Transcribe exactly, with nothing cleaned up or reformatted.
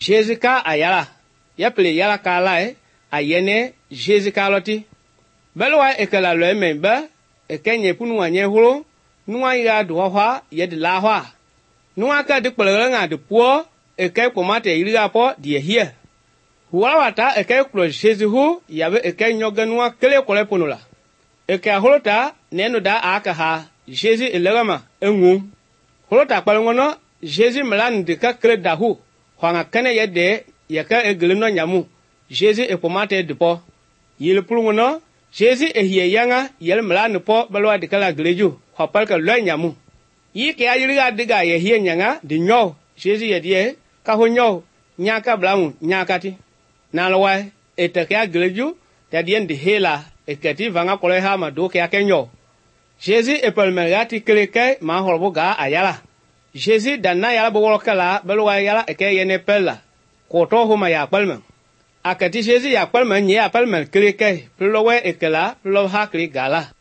Jésus ka ayala. Ya pele yala ka lai ayene Jésus ka loti. Belwa ekala lo emba ekenye punu anye huro nuwa ya duwa ya de la hwa. Nuwa ka de pele nga de po eke komate iriga po die hie. Huwata eke klo Jésus hu yabe eke nyoga nuwa kele kole punula. Eke holota neno da aka ha Jésus elegama enwu. Holota kwalngono Jésus melan de ka kre dahu. Hwanga kene yede yaka egelino nyamu. Jésus epomate de po. Yile pulungono Jésus ehie yanga yel melan po balwa de kala gleju. Hwapal ka lo nyamu. Yi ke ayiriga diga ye hie nyanga de nyo. Jésus yedie ka ho nyo nyaka blamu nyakati. Nalwa etaka gleju tadien de hela ekati vanga kole ha ma do ke akenyo. Jésus epelmerati kleke ma holboga ayala. Jésus danna yala bo kala belwa yala eke yene pella. Koto huma ya palmen. Akati Jésus ya palmen ye ya palmen kleke, plowe ekela, plo ha kli gala.